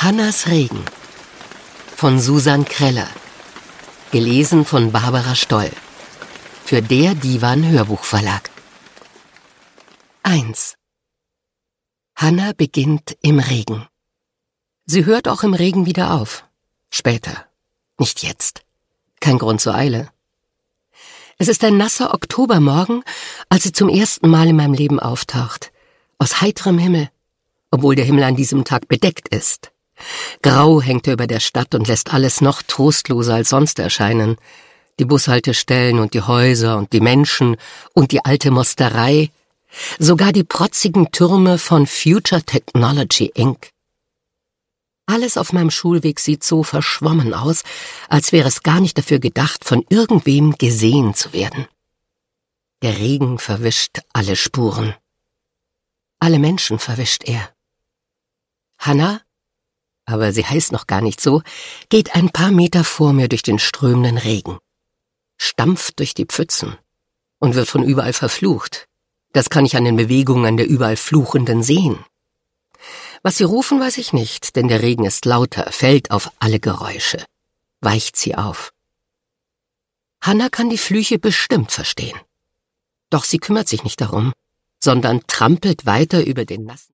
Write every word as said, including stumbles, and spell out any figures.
Hannas Regen von Susan Kreller. Gelesen von Barbara Stoll. Für der Divan Hörbuchverlag. eins. Hanna beginnt im Regen. Sie hört auch im Regen wieder auf. Später. Nicht jetzt. Kein Grund zur Eile. Es ist ein nasser Oktobermorgen, als sie zum ersten Mal in meinem Leben auftaucht. Aus heiterem Himmel. Obwohl der Himmel an diesem Tag bedeckt ist. Grau hängt er über der Stadt und lässt alles noch trostloser als sonst erscheinen. Die Bushaltestellen und die Häuser und die Menschen und die alte Mosterei. Sogar die protzigen Türme von Future Technology Incorporated. Alles auf meinem Schulweg sieht so verschwommen aus, als wäre es gar nicht dafür gedacht, von irgendwem gesehen zu werden. Der Regen verwischt alle Spuren. Alle Menschen verwischt er. Hanna, aber sie heißt noch gar nicht so, geht ein paar Meter vor mir durch den strömenden Regen, stampft durch die Pfützen und wird von überall verflucht. Das kann ich an den Bewegungen der überall Fluchenden sehen. Was sie rufen, weiß ich nicht, denn der Regen ist lauter, fällt auf alle Geräusche, weicht sie auf. Hanna kann die Flüche bestimmt verstehen. Doch sie kümmert sich nicht darum, sondern trampelt weiter über den nassen